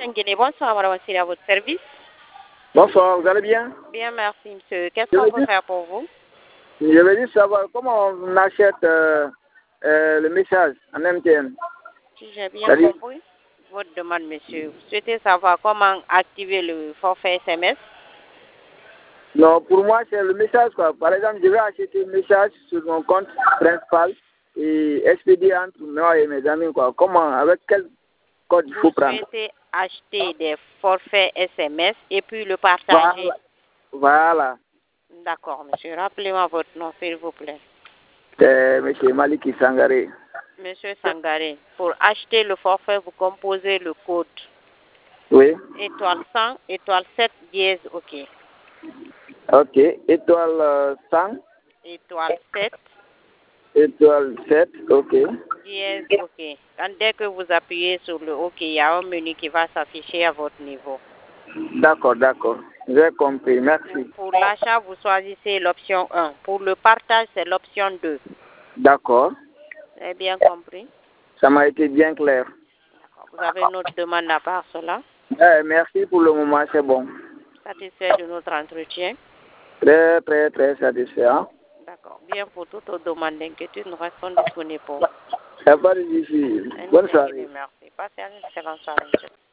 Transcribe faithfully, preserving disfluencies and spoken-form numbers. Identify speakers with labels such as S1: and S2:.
S1: Nguéné, bonsoir, madame Wassili, à votre service.
S2: Bonsoir, vous allez bien?
S1: Bien, merci, monsieur. Qu'est-ce qu'on peut faire pour vous?
S2: Je veux juste savoir comment on achète euh, euh, le message en M T N.
S1: Si j'ai bien compris votre demande, monsieur. Vous souhaitez savoir comment activer le forfait S M S?
S2: Non, pour moi, c'est le message, quoi. Par exemple, je vais acheter un message sur mon compte principal et expédier entre moi et mes amis, quoi. Comment, avec quel code il faut prendre?
S1: Vous souhaitez acheter des forfaits S M S et puis le partager?
S2: Voilà. Voilà.
S1: D'accord, monsieur. Rappelez-moi votre nom, s'il vous plaît.
S2: C'est monsieur Maliki Sangaré.
S1: Monsieur Sangaré, pour acheter le forfait, vous composez le code.
S2: Oui.
S1: Étoile cent, étoile sept, dièse, OK.
S2: Ok. Étoile euh, cent.
S1: Étoile sept.
S2: Étoile sept, ok.
S1: Dièse, OK. Quand dès que vous appuyez sur le OK, il y a un menu qui va s'afficher à votre niveau.
S2: D'accord, d'accord. J'ai compris, merci.
S1: Pour l'achat, vous choisissez l'option un. Pour le partage, c'est l'option deux.
S2: D'accord.
S1: Vous avez bien compris?
S2: Ça m'a été bien clair.
S1: D'accord. Vous avez une autre demande à part cela?
S2: Eh, merci pour le moment, c'est bon.
S1: Satisfait de notre entretien?
S2: Très, très, très satisfait. Hein?
S1: D'accord. Bien, pour toute autre demande d'inquiétude, nous restons disponibles pour vous.
S2: Il n'y a pas de souci. Bonne soirée.
S1: Merci. Passez une excellente soirée, monsieur.